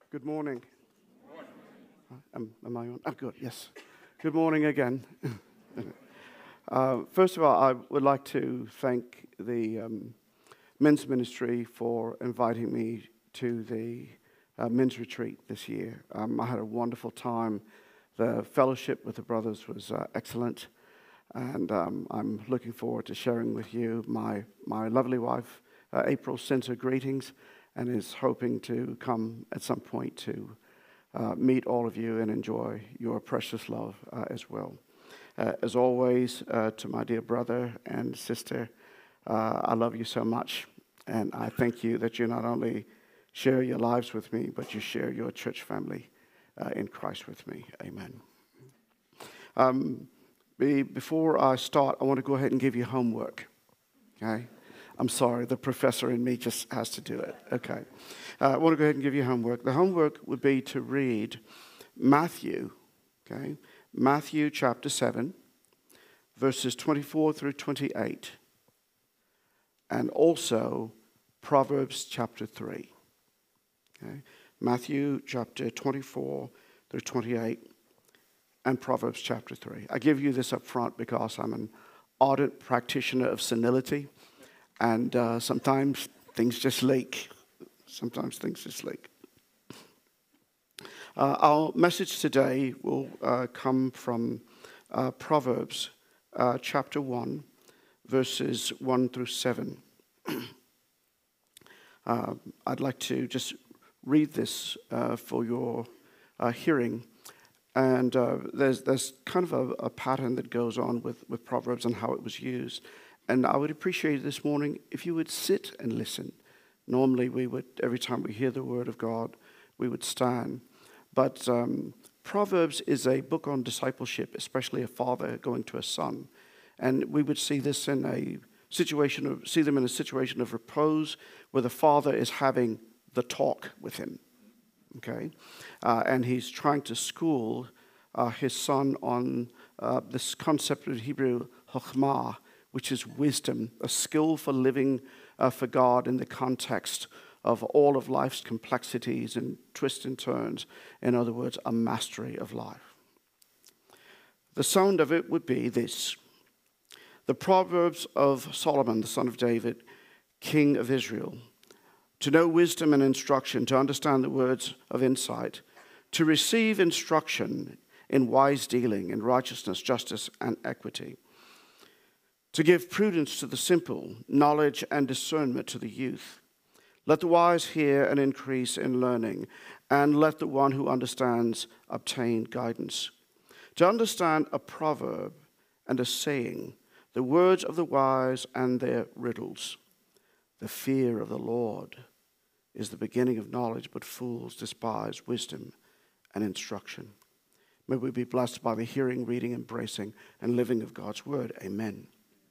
Good morning. Am I on? Oh, good, yes. Good morning again. First of all, I would like to thank the men's ministry for inviting me to the men's retreat this year. I had a wonderful time. The fellowship with the brothers was excellent, and I'm looking forward to sharing with you. My lovely wife, April, sends her greetings and is hoping to come at some point to meet all of you and enjoy your precious love as well. As always, to my dear brother and sister, I love you so much, and I thank you that you not only share your lives with me, but you share your church family in Christ with me. Amen. Before I start, I want to go ahead and give you homework, okay? I'm sorry, the professor in me just has to do it. Okay. I want to go ahead and give you homework. The homework would be to read Matthew, okay? Matthew chapter 7, verses 24 through 28, and also Proverbs chapter 3. Okay? Matthew chapter 24 through 28, and Proverbs chapter 3. I give you this up front because I'm an ardent practitioner of senility. And sometimes things just leak. Our message today will come from Proverbs chapter 1, verses 1 through 7. I'd like to just read this for your hearing. And there's kind of a pattern that goes on with Proverbs and how it was used. And I would appreciate it this morning if you would sit and listen. Normally we would, every time we hear the word of God, we would stand. But Proverbs is a book on discipleship, especially a father going to a son. And we would see this in a situation see them in a situation of repose where the father is having the talk with him. Okay? And he's trying to school his son on this concept of Hebrew, chokhmah, which is wisdom, a skill for living for God in the context of all of life's complexities and twists and turns. In other words, a mastery of life. The sound of it would be this: the Proverbs of Solomon, the son of David, king of Israel, to know wisdom and instruction, to understand the words of insight, to receive instruction in wise dealing, in righteousness, justice, and equity, to give prudence to the simple, knowledge and discernment to the youth. Let the wise hear and increase in learning, and let the one who understands obtain guidance. To understand a proverb and a saying, the words of the wise and their riddles. The fear of the Lord is the beginning of knowledge, but fools despise wisdom and instruction. May we be blessed by the hearing, reading, embracing, and living of God's word. Amen.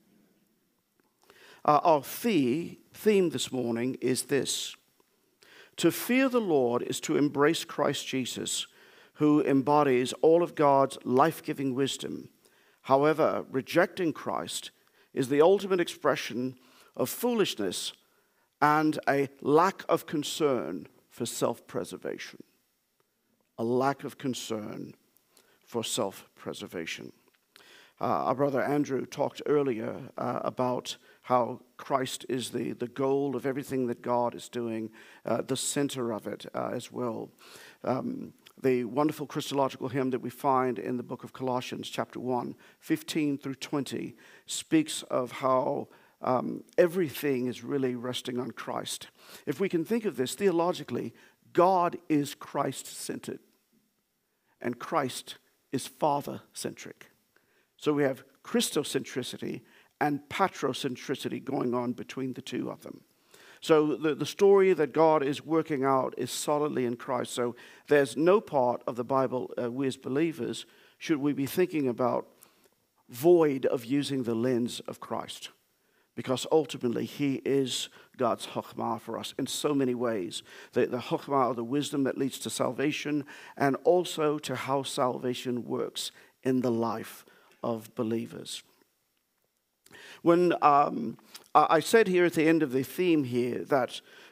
Our theme this morning is this: to fear the Lord is to embrace Christ Jesus, who embodies all of God's life-giving wisdom. However, rejecting Christ is the ultimate expression of foolishness and a lack of concern for self-preservation. A lack of concern for self-preservation. Our brother Andrew talked earlier about how Christ is the goal of everything that God is doing, the center of it as well. The wonderful Christological hymn that we find in the book of Colossians, chapter 1, 15 through 20, speaks of how everything is really resting on Christ. If we can think of this theologically, God is Christ-centered, and Christ is Father-centric. So we have Christocentricity and patrocentricity going on between the two of them. So the story that God is working out is solidly in Christ. So there's no part of the Bible we as believers should we be thinking about void of using the lens of Christ. Because ultimately he is God's chokhmah for us in so many ways. The chokhmah of the wisdom that leads to salvation, and also to how salvation works in the life of believers. When I said here at the end of the theme here that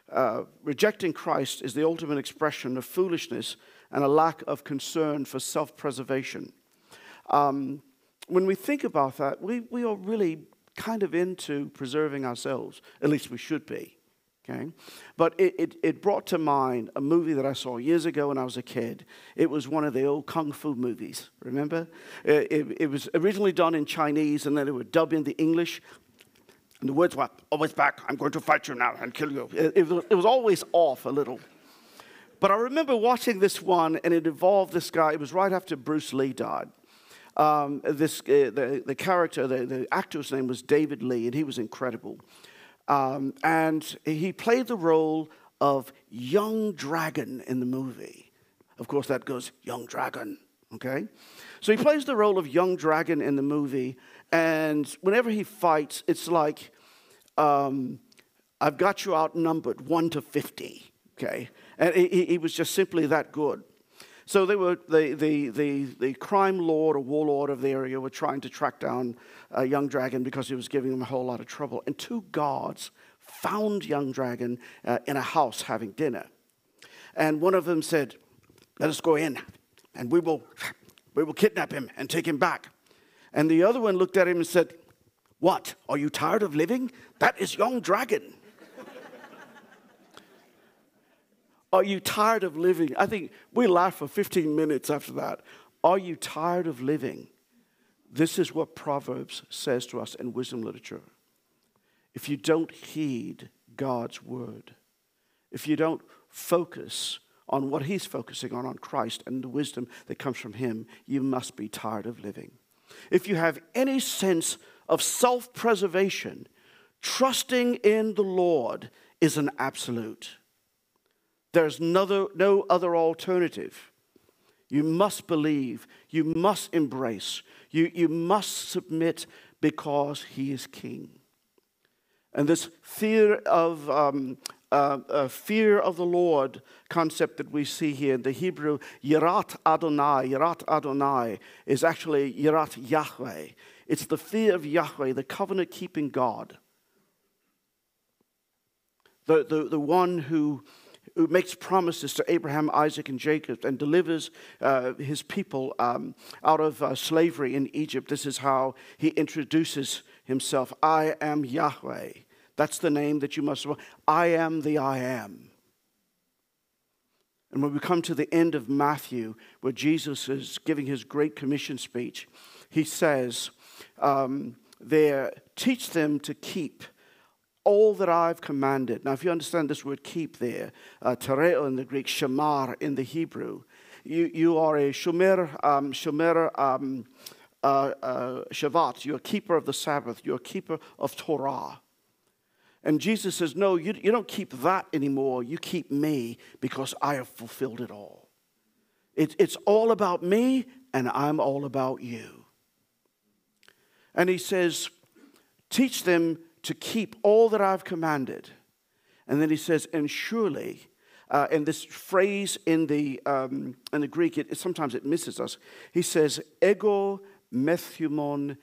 rejecting Christ is the ultimate expression of foolishness and a lack of concern for self-preservation. When we think about that, we are really kind of into preserving ourselves. At least we should be. Okay? But it brought to mind a movie that I saw years ago when I was a kid. It was one of the old kung fu movies, remember? It was originally done in Chinese, and then it would dub into English. And the words were, always back, I'm going to fight you now and kill you. It was always off a little. But I remember watching this one, and it involved this guy. It was right after Bruce Lee died. The character, the actor's name was David Lee, and he was incredible. And he played the role of Young Dragon in the movie. Of course, that goes, Young Dragon, okay? So he plays the role of Young Dragon in the movie, and whenever he fights, it's like, I've got you outnumbered 1-50, okay? And he was just simply that good. So they were the crime lord or warlord of the area were trying to track down Young Dragon because he was giving them a whole lot of trouble. And two guards found Young Dragon in a house having dinner. And one of them said, let us go in and we will kidnap him and take him back. And the other one looked at him and said, what, are you tired of living? That is Young Dragon. Are you tired of living? I think we laughed for 15 minutes after that. Are you tired of living? This is what Proverbs says to us in wisdom literature. If you don't heed God's word, if you don't focus on what he's focusing on Christ and the wisdom that comes from him, you must be tired of living. If you have any sense of self-preservation, trusting in the Lord is an absolute. There's no other alternative. You must believe. You must embrace. You must submit because he is king. And this fear of the Lord concept that we see here in the Hebrew, Yirat Adonai is actually Yirat Yahweh. It's the fear of Yahweh, the covenant-keeping God. The one who makes promises to Abraham, Isaac, and Jacob and delivers his people out of slavery in Egypt. This is how he introduces himself. I am Yahweh. That's the name that you must know. I am the I am. And when we come to the end of Matthew, where Jesus is giving his Great Commission speech, he says there, teach them to keep all that I've commanded. Now, if you understand this word keep there, tereo in the Greek, shamar in the Hebrew, you are a shomer shavat. You're a keeper of the Sabbath. You're a keeper of Torah. And Jesus says, no, you don't keep that anymore. You keep me because I have fulfilled it all. It's all about me, and I'm all about you. And he says, teach them to keep all that I've commanded. And then he says, and surely, and this phrase in the Greek, sometimes it misses us. He says, ego methumon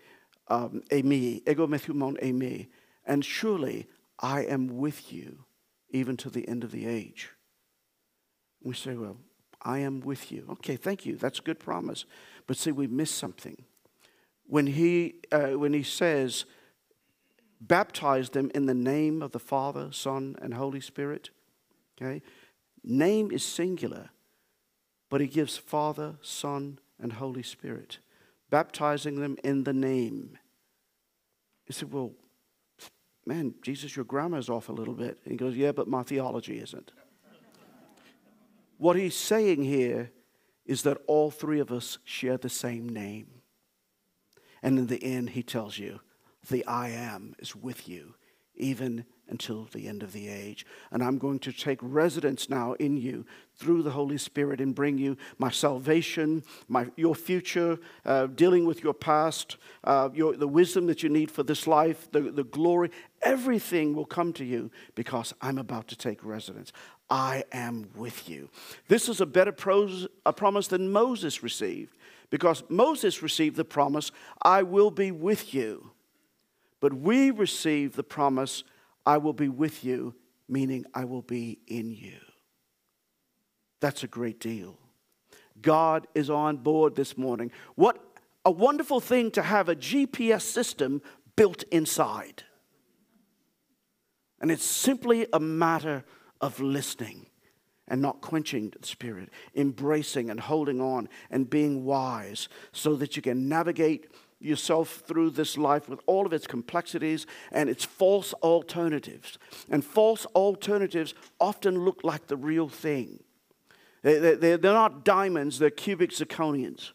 emi, and surely I am with you even to the end of the age. We say, well, I am with you. Okay, thank you. That's a good promise. But see, we miss something. When he says, baptize them in the name of the Father, Son, and Holy Spirit. Okay? Name is singular, but he gives Father, Son, and Holy Spirit. Baptizing them in the name. You say, well, man, Jesus, your grammar's off a little bit. And he goes, yeah, but my theology isn't. What he's saying here is that all three of us share the same name. And in the end, he tells you, the I am is with you, even until the end of the age. And I'm going to take residence now in you through the Holy Spirit and bring you my salvation, your future, dealing with your past, the wisdom that you need for this life, the glory. Everything will come to you because I'm about to take residence. I am with you. This is a better promise than Moses received, because Moses received the promise, I will be with you. But we receive the promise, I will be with you, meaning I will be in you. That's a great deal. God is on board this morning. What a wonderful thing to have a GPS system built inside. And it's simply a matter of listening and not quenching the Spirit, embracing and holding on and being wise so that you can navigate yourself through this life with all of its complexities and its false alternatives. And false alternatives often look like the real thing. They're not diamonds, they're cubic zirconians.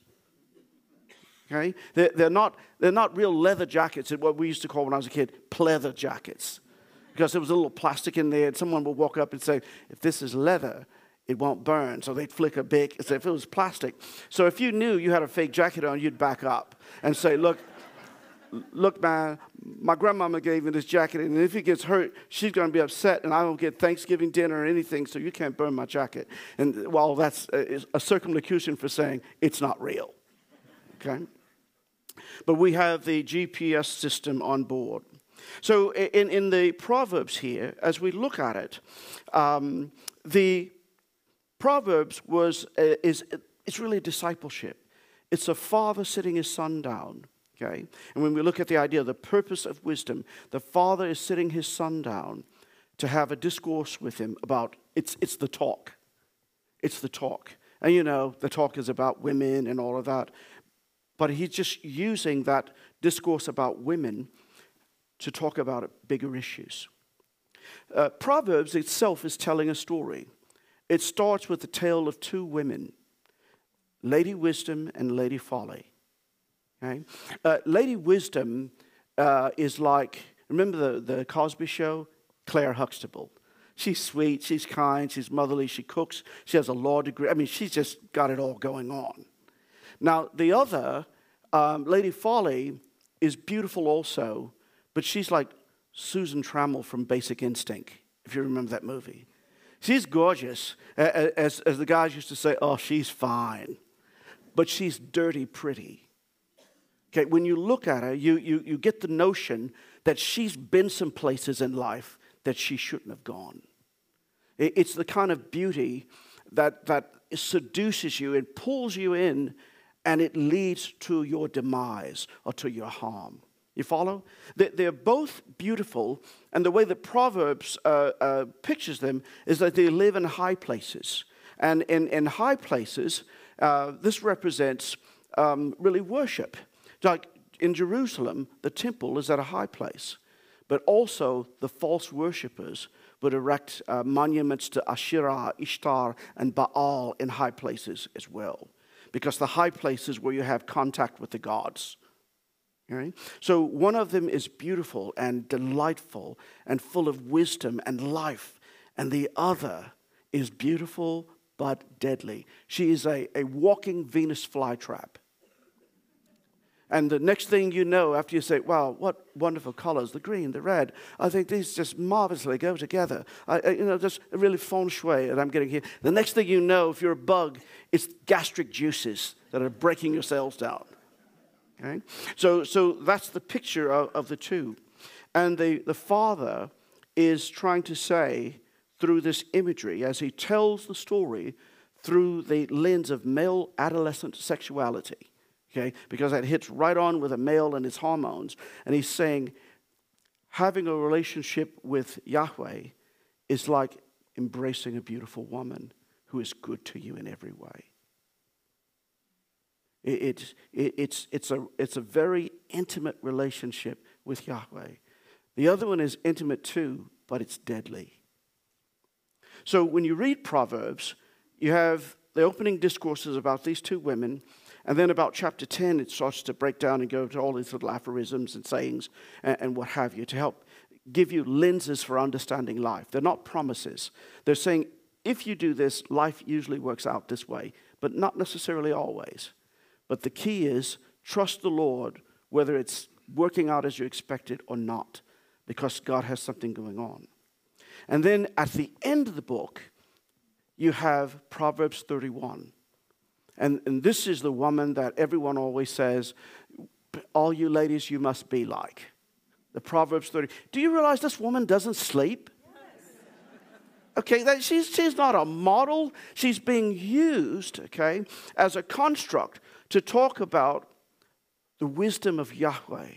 Okay? They're not real leather jackets, what we used to call when I was a kid, pleather jackets. Because there was a little plastic in there, and someone would walk up and say, if this is leather, it won't burn. So they'd flick a big, as if it was plastic. So if you knew you had a fake jacket on, you'd back up and say, look, man, my grandmama gave me this jacket, and if it gets hurt, she's going to be upset, and I don't get Thanksgiving dinner or anything, so you can't burn my jacket. And well, that's a circumlocution for saying it's not real. Okay? But we have the GPS system on board. So in the Proverbs here, as we look at it, the Proverbs it's really discipleship. It's a father sitting his son down, okay? And when we look at the idea of the purpose of wisdom, the father is sitting his son down to have a discourse with him about, it's the talk. It's the talk. And you know, the talk is about women and all of that. But he's just using that discourse about women to talk about bigger issues. Proverbs itself is telling a story. It starts with the tale of two women, Lady Wisdom and Lady Folly. Okay? Lady Wisdom is like, remember the Cosby Show? Claire Huxtable. She's sweet, she's kind, she's motherly, she cooks, she has a law degree. I mean, she's just got it all going on. Now, the other, Lady Folly, is beautiful also, but she's like Susan Trammell from Basic Instinct, if you remember that movie. She's gorgeous, as the guys used to say, oh, she's fine. But she's dirty pretty. Okay, when you look at her, you get the notion that she's been some places in life that she shouldn't have gone. It's the kind of beauty that seduces you and pulls you in, and it leads to your demise or to your harm. You follow? They're both beautiful, and the way that Proverbs pictures them is that they live in high places. And in high places, this represents really worship. Like in Jerusalem, the temple is at a high place, but also the false worshippers would erect monuments to Asherah, Ishtar, and Baal in high places as well, because the high places where you have contact with the gods. Right? So one of them is beautiful and delightful and full of wisdom and life, and the other is beautiful but deadly. She is a walking Venus flytrap. And the next thing you know, after you say, wow, what wonderful colors, the green, the red, I think these just marvelously go together. Just a really feng shui that I'm getting here. The next thing you know, if you're a bug, it's gastric juices that are breaking your cells down. Okay? So that's the picture of the two. And the father is trying to say through this imagery, as he tells the story through the lens of male adolescent sexuality, okay? Because that hits right on with a male and his hormones. And he's saying having a relationship with Yahweh is like embracing a beautiful woman who is good to you in every way. It's a very intimate relationship with Yahweh. The other one is intimate too, but it's deadly. So when you read Proverbs, you have the opening discourses about these two women, and then about chapter 10, it starts to break down and go to all these little aphorisms and sayings and what have you to help give you lenses for understanding life. They're not promises. They're saying, if you do this, life usually works out this way, but not necessarily always. But the key is trust the Lord, whether it's working out as you expected or not, because God has something going on. And then at the end of the book, you have Proverbs 31. And this is the woman that everyone always says, all you ladies, you must be like. The Proverbs 30. Do you realize this woman doesn't sleep? Okay, she's not a model. She's being used, okay, as a construct to talk about the wisdom of Yahweh.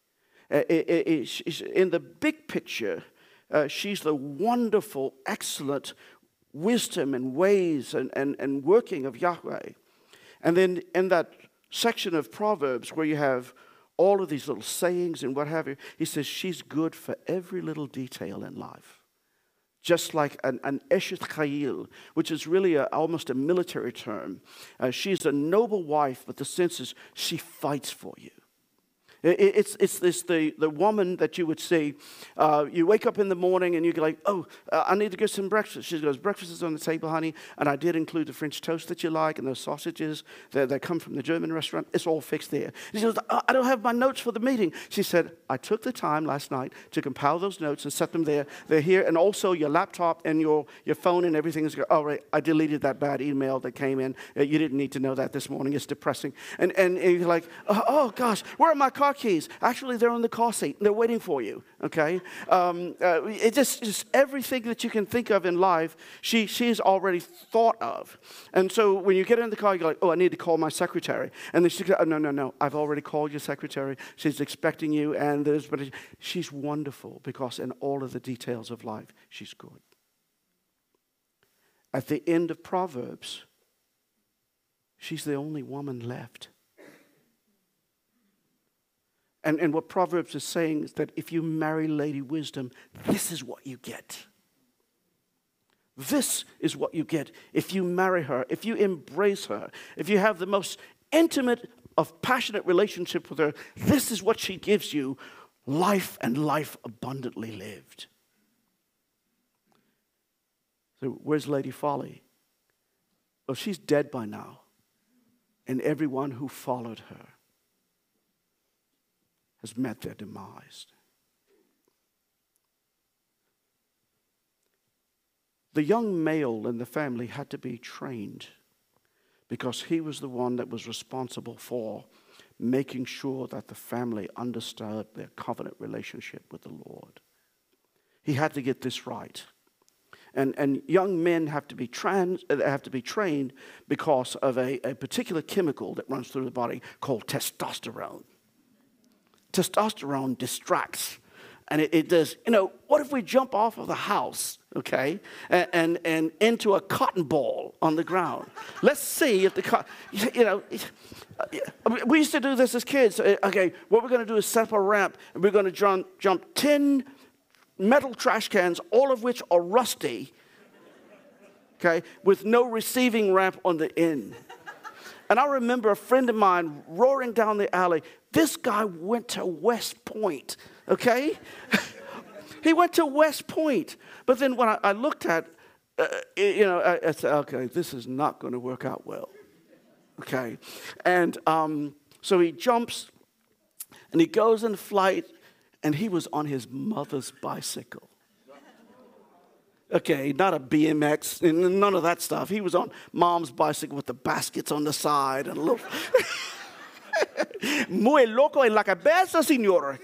In the big picture, she's the wonderful, excellent wisdom and ways and working of Yahweh. And then in that section of Proverbs where you have all of these little sayings and what have you, he says she's good for every little detail in life. Just like an Eshet Chayil, which is really almost a military term. She's a noble wife, but the sense is she fights for you. It's the woman that you would see. You wake up in the morning and you're like, oh, I need to get some breakfast. She goes, breakfast is on the table, honey. And I did include the French toast that you like and those sausages that come from the German restaurant. It's all fixed there. And she goes, I don't have my notes for the meeting. She said, I took the time last night to compile those notes and set them there. They're here. And also your laptop and your phone and everything is, oh, right, I deleted that bad email that came in. You didn't need to know that this morning. It's depressing. And you're like, oh, gosh, where are my car keys? Actually, they're on the car seat. They're waiting for you, okay? It's just everything that you can think of in life, she's already thought of. And so when you get in the car, you're like, oh, I need to call my secretary. And then she goes, oh, no, I've already called your secretary. She's expecting you. But she's wonderful because in all of the details of life, she's good. At the end of Proverbs, she's the only woman left. And what Proverbs is saying is that if you marry Lady Wisdom, this is what you get. This is what you get if you marry her, if you embrace her, if you have the most intimate of passionate relationship with her. This is what she gives you, life and life abundantly lived. So where's Lady Folly? Well, she's dead by now, and everyone who followed her has met their demise. The young male in the family had to be trained because he was the one that was responsible for making sure that the family understood their covenant relationship with the Lord. He had to get this right. And young men have to be trained because of a particular chemical that runs through the body called testosterone. Testosterone distracts. And it does, what if we jump off of the house, okay, and into a cotton ball on the ground? Let's see if we used to do this as kids. Okay, what we're going to do is set up a ramp, and we're going to jump 10 metal trash cans, all of which are rusty, okay, with no receiving ramp on the end. And I remember a friend of mine roaring down the alley. This guy went to West Point, okay? He went to West Point. But then when I looked at, I said, okay, this is not going to work out well, okay? And so he jumps, and he goes in flight, and he was on his mother's bicycle. Okay, not a BMX, none of that stuff. He was on mom's bicycle with the baskets on the side and a little... Muy loco en la cabeza, señor,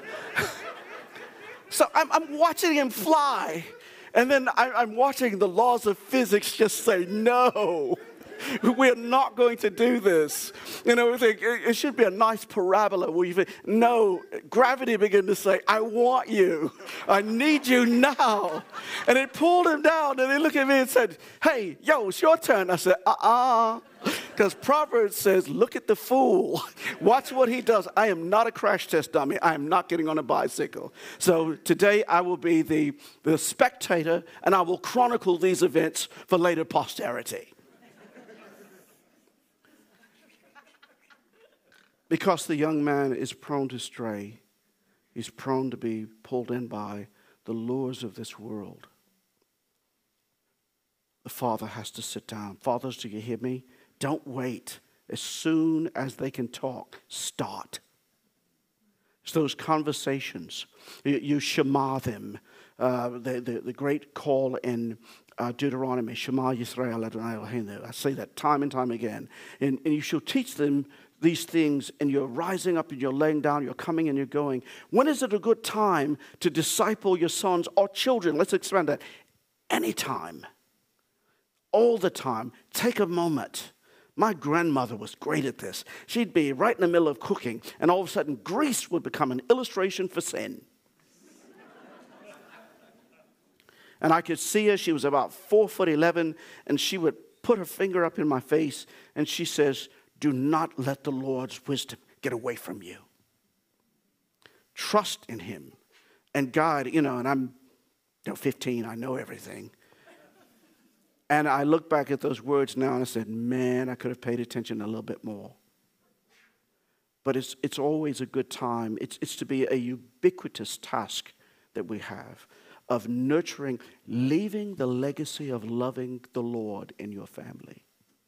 So I'm watching him fly, and then I'm watching the laws of physics just say, no, we're not going to do this. We think it should be a nice parabola where you think, no, gravity began to say, I want you. I need you now. And it pulled him down, and he looked at me and said, hey, yo, it's your turn. I said, because Proverbs says, look at the fool. Watch what he does. I am not a crash test dummy. I am not getting on a bicycle. So today I will be the spectator, and I will chronicle these events for later posterity. Because the young man is prone to stray, he's prone to be pulled in by the lures of this world. The father has to sit down. Fathers, do you hear me? Don't wait. As soon as they can talk, start. It's those conversations. You shema them. The great call in Deuteronomy, Shema Yisrael Adonai Eloheinu. I say that time and time again. And you shall teach them these things, and you're rising up and you're laying down, you're coming and you're going. When is it a good time to disciple your sons or children? Let's expand that. anytime, all the time, take a moment. My grandmother was great at this. She'd be right in the middle of cooking, and all of a sudden, grease would become an illustration for sin. And I could see her. She was about 4'11", and she would put her finger up in my face, and she says, do not let the Lord's wisdom get away from you. Trust in him. And God, and I'm 15, I know everything. And I look back at those words now and I said, man, I could have paid attention a little bit more. But it's always a good time. It's to be a ubiquitous task that we have of nurturing, leaving the legacy of loving the Lord in your family.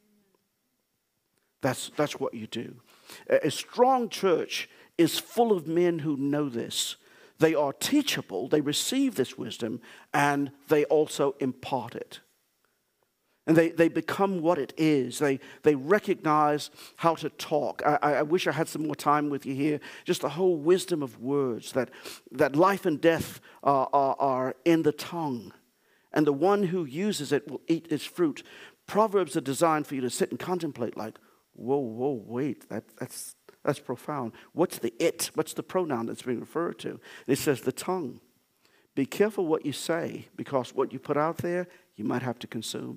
That's what you do. A strong church is full of men who know this. They are teachable, they receive this wisdom, and they also impart it. And they become what it is. They recognize how to talk. I wish I had some more time with you here. Just the whole wisdom of words, that life and death are in the tongue. And the one who uses it will eat its fruit. Proverbs are designed for you to sit and contemplate like, whoa, wait, that's profound. What's the it? What's the pronoun that's being referred to? It says the tongue. Be careful what you say, because what you put out there, you might have to consume.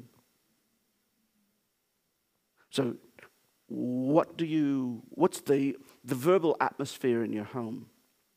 So what's the verbal atmosphere in your home?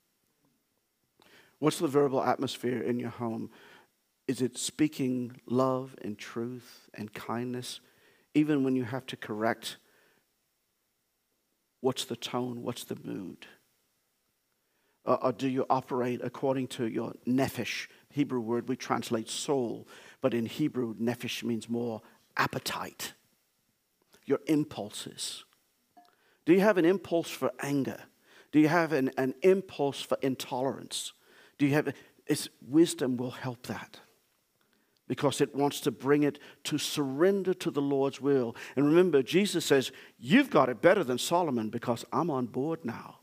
What's the verbal atmosphere in your home? Is it speaking love and truth and kindness? Even when you have to correct, what's the tone? What's the mood? Or do you operate according to your nephesh? Hebrew word we translate soul, but in Hebrew, nephesh means more appetite. Your impulses. Do you have an impulse for anger? Do you have an impulse for intolerance? Wisdom will help that, because it wants to bring it to surrender to the Lord's will. And remember, Jesus says, you've got it better than Solomon because I'm on board now.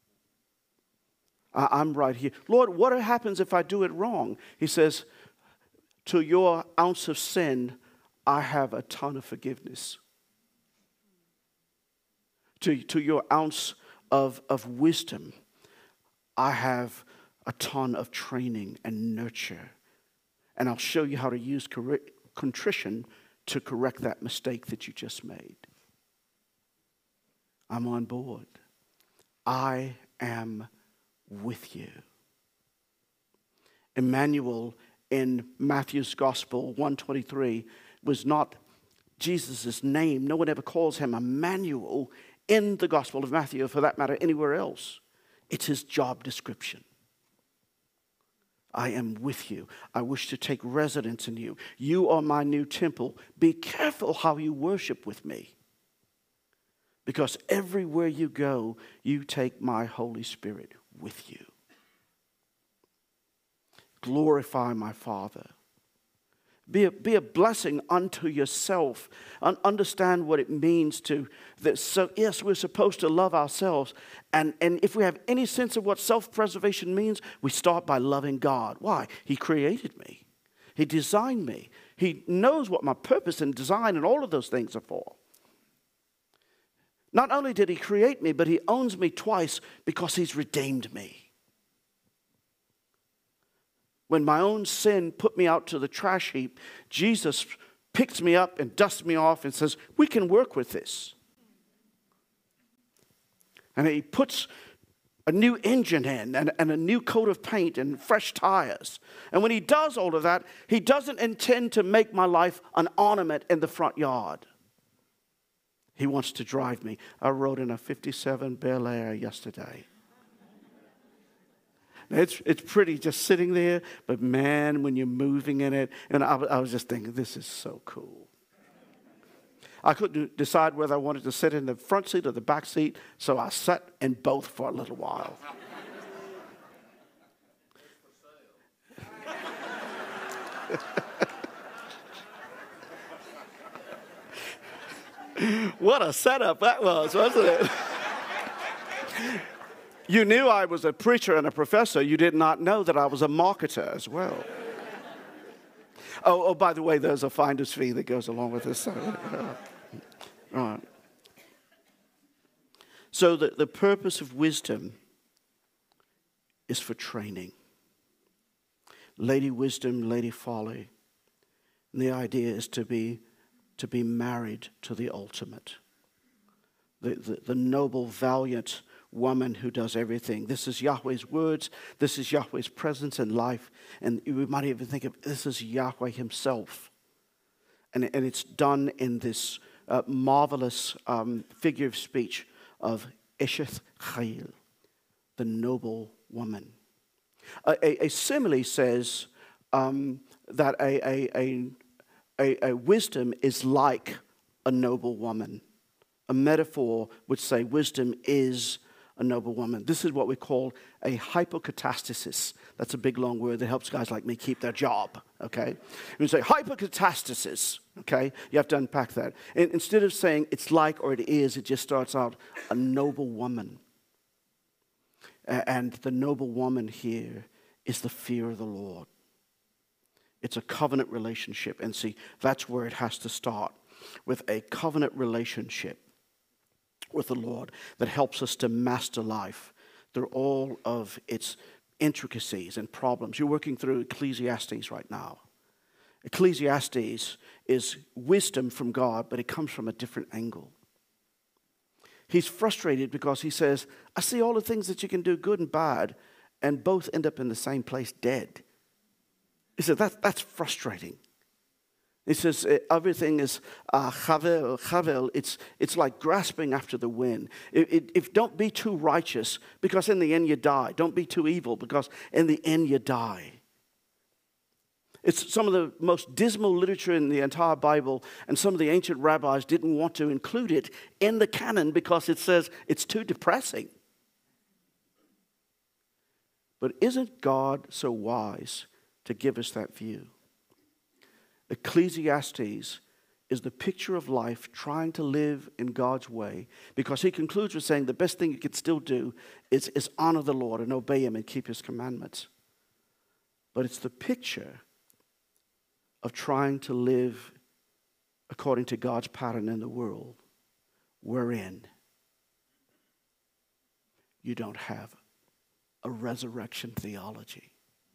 I'm right here. Lord, what happens if I do it wrong? He says, to your ounce of sin, I have a ton of forgiveness. To your ounce of wisdom, I have a ton of training and nurture. And I'll show you how to use contrition to correct that mistake that you just made. I'm on board. I am with you. Emmanuel in Matthew's Gospel 1:23 was not Jesus' name. No one ever calls him Emmanuel in the Gospel of Matthew, or for that matter, anywhere else. It's his job description. I am with you. I wish to take residence in you. You are my new temple. Be careful how you worship with me, because everywhere you go, you take my Holy Spirit with you. Glorify my Father. Be a blessing unto yourself. Understand what it means to this. So yes, we're supposed to love ourselves. And if we have any sense of what self-preservation means, we start by loving God. Why? He created me. He designed me. He knows what my purpose and design and all of those things are for. Not only did he create me, but he owns me twice because he's redeemed me. When my own sin put me out to the trash heap, Jesus picks me up and dusts me off and says, we can work with this. And he puts a new engine in and a new coat of paint and fresh tires. And when he does all of that, he doesn't intend to make my life an ornament in the front yard. He wants to drive me. I rode in a 57 Bel Air yesterday. It's pretty just sitting there, but man, when you're moving in it, and I was just thinking, this is so cool. I couldn't decide whether I wanted to sit in the front seat or the back seat, so I sat in both for a little while. What a setup that was, wasn't it? You knew I was a preacher and a professor. You did not know that I was a marketer as well. Oh, by the way, there's a finder's fee that goes along with this. Right. So the purpose of wisdom is for training. Lady wisdom, lady folly. And the idea is to be married to the ultimate. The noble, valiant woman who does everything. This is Yahweh's words. This is Yahweh's presence in life. And we might even think of this as Yahweh himself. And it's done in this marvelous figure of speech of Esheth Chayil, the noble woman. A simile says that a wisdom is like a noble woman. A metaphor would say wisdom is a noble woman. This is what we call a hypocatastasis. That's a big long word that helps guys like me keep their job, okay? When you say hypocatastasis, okay, you have to unpack that. And instead of saying it's like or it is, it just starts out a noble woman. And the noble woman here is the fear of the Lord. It's a covenant relationship. And see, that's where it has to start, with a covenant relationship with the Lord that helps us to master life through all of its intricacies and problems. You're working through Ecclesiastes right now. Ecclesiastes is wisdom from God, but it comes from a different angle. He's frustrated because he says, I see all the things that you can do, good and bad, and both end up in the same place, dead. He said, that's frustrating. He says, everything is chavel. It's like grasping after the wind. If don't be too righteous, because in the end you die. Don't be too evil, because in the end you die. It's some of the most dismal literature in the entire Bible, and some of the ancient rabbis didn't want to include it in the canon because it says it's too depressing. But isn't God so wise to give us that view? Ecclesiastes is the picture of life trying to live in God's way, because he concludes with saying the best thing you can still do is honor the Lord and obey him and keep his commandments. But it's the picture of trying to live according to God's pattern in the world, wherein you don't have a resurrection theology.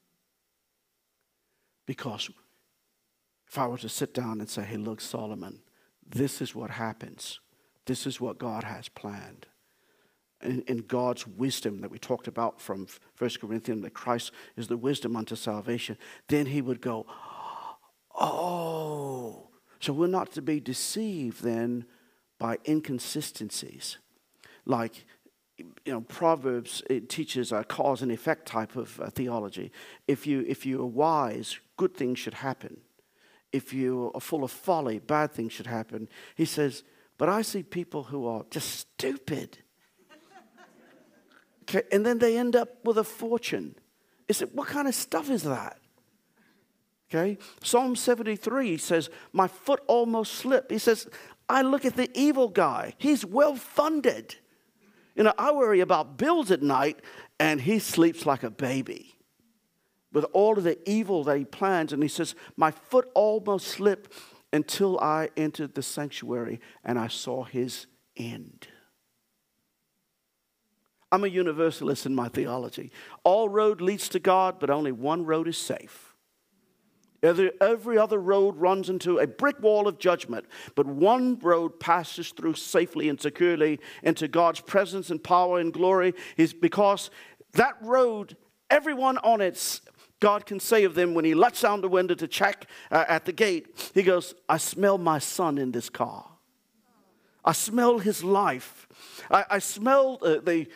Because if I were to sit down and say, hey, look, Solomon, this is what happens. This is what God has planned. In God's wisdom that we talked about from 1 Corinthians, that Christ is the wisdom unto salvation, then he would go, oh. So we're not to be deceived then by inconsistencies. Like, Proverbs, it teaches a cause and effect type of theology. If you are wise, good things should happen. If you are full of folly, bad things should happen. He says, but I see people who are just stupid. Okay, and then they end up with a fortune. He said, what kind of stuff is that? Okay, Psalm 73 says, my foot almost slipped. He says, I look at the evil guy. He's well funded. I worry about bills at night, and he sleeps like a baby with all of the evil that he plans. And he says, my foot almost slipped until I entered the sanctuary and I saw his end. I'm a universalist in my theology. All road leads to God, but only one road is safe. Every other road runs into a brick wall of judgment, but one road passes through safely and securely into God's presence and power and glory, is because that road, everyone on it, God can say of them when he lets down the window to check at the gate, he goes, I smell my son in this car. I smell his life. I smell the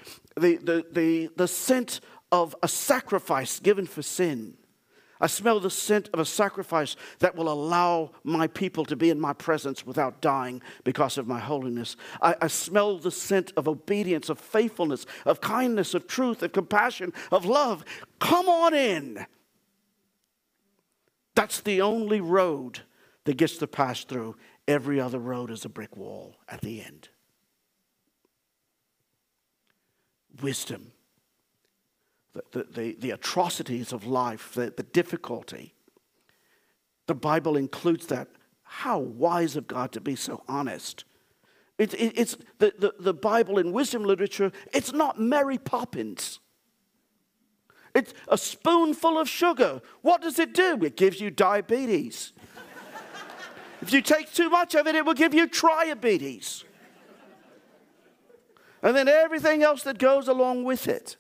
scent of a sacrifice given for sin. I smell the scent of a sacrifice that will allow my people to be in my presence without dying because of my holiness. I smell the scent of obedience, of faithfulness, of kindness, of truth, of compassion, of love. Come on in. That's the only road that gets to pass through. Every other road is a brick wall at the end. Wisdom. The atrocities of life, the difficulty, The Bible includes that. How wise of God to be so honest. It's the Bible in wisdom literature, it's not Mary Poppins. It's a spoonful of sugar. What does it do? It gives you diabetes. If you take too much of it, it will give you triabetes. And then everything else that goes along with it.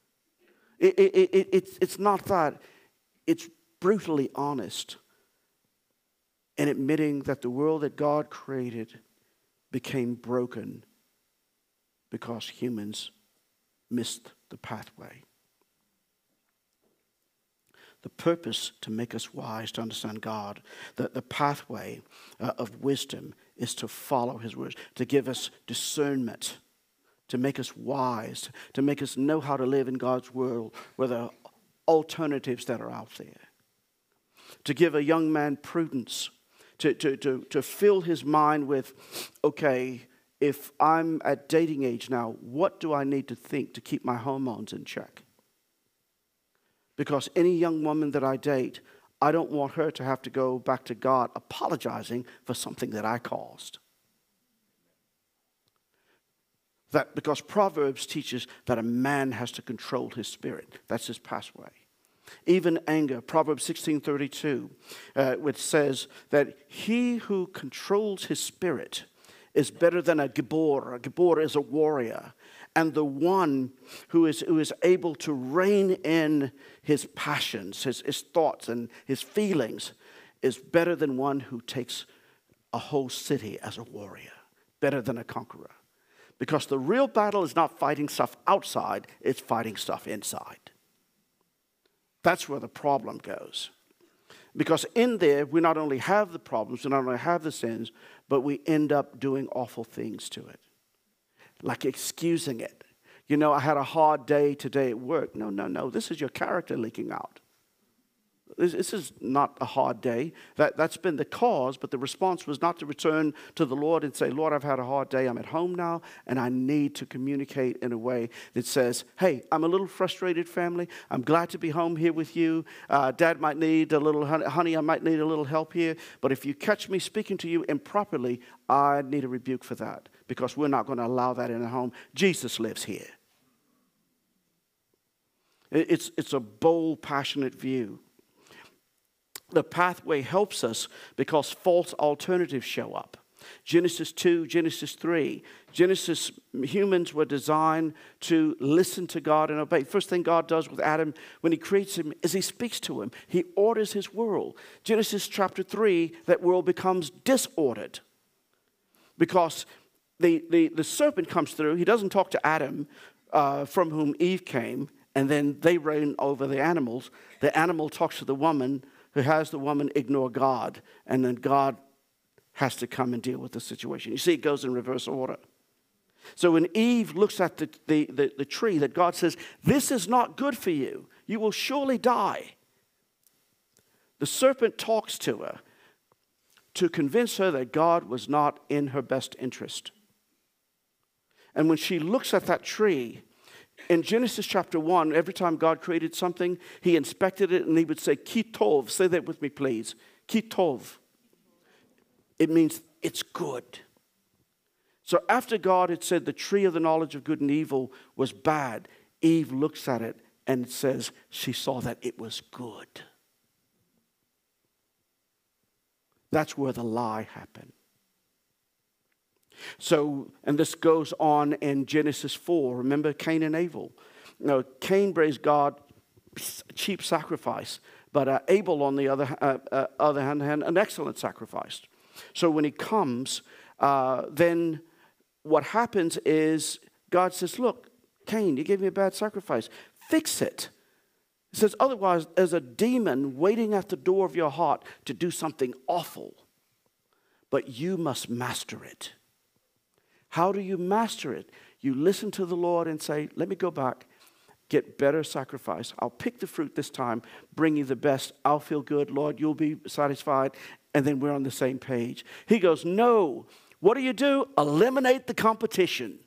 It's not that. It's brutally honest and admitting that the world that God created became broken because humans missed the pathway. The purpose to make us wise, to understand God, the pathway of wisdom is to follow his words, to give us discernment, to make us wise, to make us know how to live in God's world where there are alternatives that are out there. To give a young man prudence, to fill his mind with, okay, if I'm at dating age now, what do I need to think to keep my hormones in check? Because any young woman that I date, I don't want her to have to go back to God apologizing for something that I caused. That because Proverbs teaches that a man has to control his spirit. That's his pathway. Even anger, Proverbs 16:32, which says that he who controls his spirit is better than a Gibor. A Gibor is a warrior. And the one who is able to rein in his passions, his thoughts and his feelings is better than one who takes a whole city as a warrior. Better than a conqueror. Because the real battle is not fighting stuff outside, it's fighting stuff inside. That's where the problem goes. Because in there, we not only have the problems, we not only have the sins, but we end up doing awful things to it. Like excusing it. You know, I had a hard day today at work. No. This is your character leaking out. This is not a hard day. That's been the cause, but the response was not to return to the Lord and say, Lord, I've had a hard day. I'm at home now, and I need to communicate in a way that says, hey, I'm a little frustrated, family. I'm glad to be home here with you. Dad might need a little, honey, I might need a little help here. But if you catch me speaking to you improperly, I need a rebuke for that because we're not going to allow that in the home. Jesus lives here. It's a bold, passionate view. The pathway helps us because false alternatives show up. Genesis 2, Genesis 3. Humans were designed to listen to God and obey. First thing God does with Adam when he creates him is he speaks to him. He orders his world. Genesis chapter 3, that world becomes disordered. Because the serpent comes through. He doesn't talk to Adam, from whom Eve came, and then they reign over the animals. The animal talks to the woman, who has the woman ignore God, and then God has to come and deal with the situation. You see, it goes in reverse order. So when Eve looks at the tree that God says, this is not good for you. You will surely die. The serpent talks to her to convince her that God was not in her best interest. And when she looks at that tree, in Genesis chapter 1, every time God created something, he inspected it and he would say, Ki tov. Say that with me, please. Ki tov. It means it's good. So after God had said the tree of the knowledge of good and evil was bad, Eve looks at it and it says she saw that it was good. That's where the lie happened. So, and this goes on in Genesis 4. Remember Cain and Abel? No, Cain brings God a cheap sacrifice, but Abel, on the other hand, an excellent sacrifice. So when he comes, then what happens is God says, look, Cain, you gave me a bad sacrifice. Fix it. He says, otherwise, there's a demon waiting at the door of your heart to do something awful, but you must master it. How do you master it? You listen to the Lord and say, let me go back, get better sacrifice. I'll pick the fruit this time, bring you the best. I'll feel good. Lord, you'll be satisfied. And then we're on the same page. He goes, no. What do? Eliminate the competition.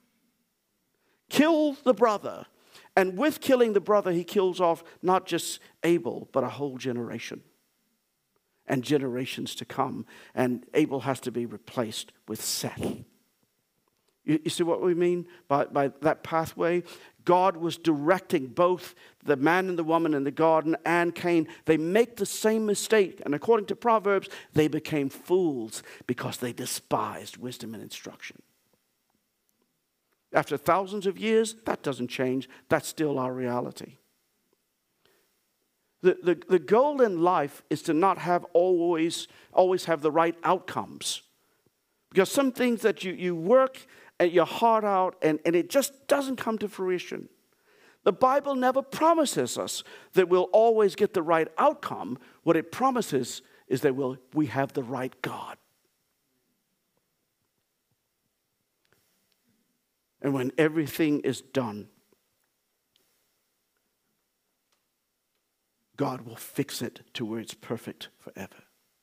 Kill the brother. And with killing the brother, he kills off not just Abel, but a whole generation. and generations to come. And Abel has to be replaced with Seth. You see what we mean by that pathway? God was directing both the man and the woman in the garden and Cain. They make the same mistake. And according to Proverbs, they became fools because they despised wisdom and instruction. After thousands of years, that doesn't change. That's still our reality. The goal in life is to not have always have the right outcomes. Because some things that you work your heart out and it just doesn't come to fruition. The Bible never promises us that we'll always get the right outcome. What it promises is that we have the right God. And when everything is done, God will fix it to where it's perfect forever.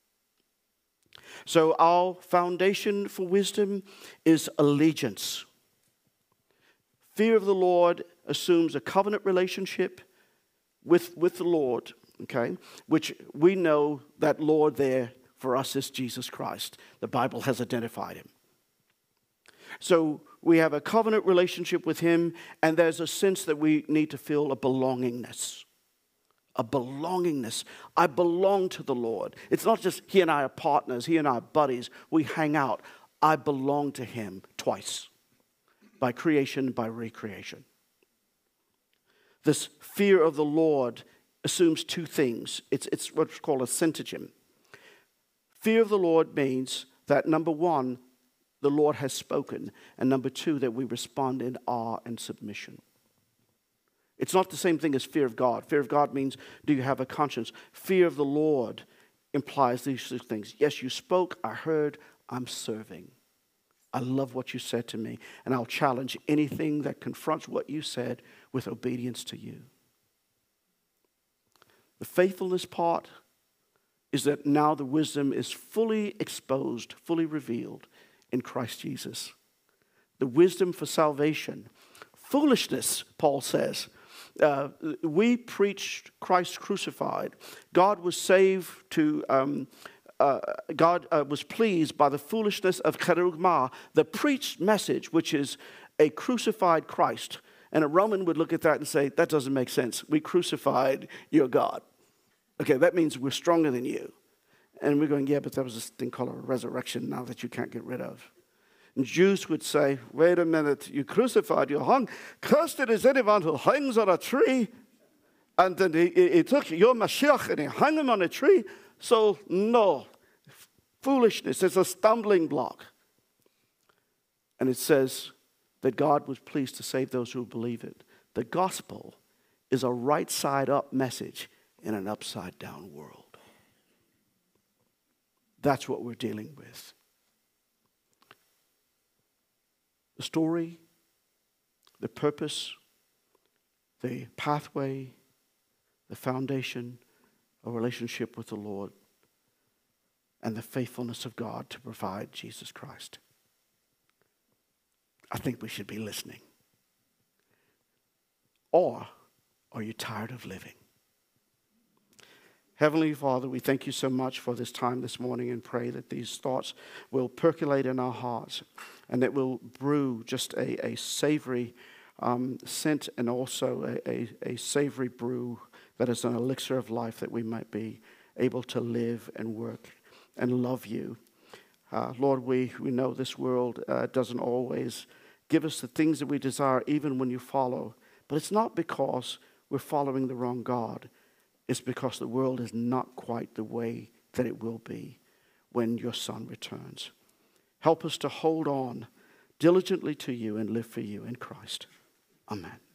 So our foundation for wisdom is allegiance. Fear of the Lord assumes a covenant relationship with the Lord, okay? Which we know that Lord there for us is Jesus Christ. The Bible has identified him. So we have a covenant relationship with him, and there's a sense that we need to feel a belongingness. A belongingness. I belong to the Lord. It's not just he and I are partners, he and I are buddies. We hang out. I belong to him twice. By creation, by recreation. This fear of the Lord assumes two things. It's what's called a syntagm. Fear of the Lord means that, number one, the Lord has spoken, and number two, that we respond in awe and submission. It's not the same thing as fear of God. Fear of God means, do you have a conscience? Fear of the Lord implies these two things. Yes, you spoke, I heard, I'm serving. I love what you said to me, and I'll challenge anything that confronts what you said with obedience to you. The faithfulness part is that now the wisdom is fully exposed, fully revealed in Christ Jesus. The wisdom for salvation. Foolishness, Paul says. We preached Christ crucified. God was pleased by the foolishness of kerugma, the preached message, which is a crucified Christ. And a Roman would look at that and say, that doesn't make sense. We crucified your God. Okay, that means we're stronger than you. And we're going, yeah, but there was this thing called a resurrection now that you can't get rid of. And Jews would say, wait a minute, you crucified, you hung. Cursed is anyone who hangs on a tree. And then he took your Mashiach and he hung him on a tree. So, no. Foolishness is a stumbling block. And it says that God was pleased to save those who believe it. The gospel is a right side up message in an upside down world. That's what we're dealing with. The story, the purpose, the pathway, the foundation, a relationship with the Lord, and the faithfulness of God to provide Jesus Christ. I think we should be listening. Or are you tired of living? Heavenly Father, we thank you so much for this time this morning and pray that these thoughts will percolate in our hearts and that will brew just a savory scent and also a savory brew that is an elixir of life that we might be able to live and work and love you. Lord, we know this world doesn't always give us the things that we desire even when you follow, but it's not because we're following the wrong God. It's because the world is not quite the way that it will be when your Son returns. Help us to hold on diligently to you and live for you in Christ. Amen.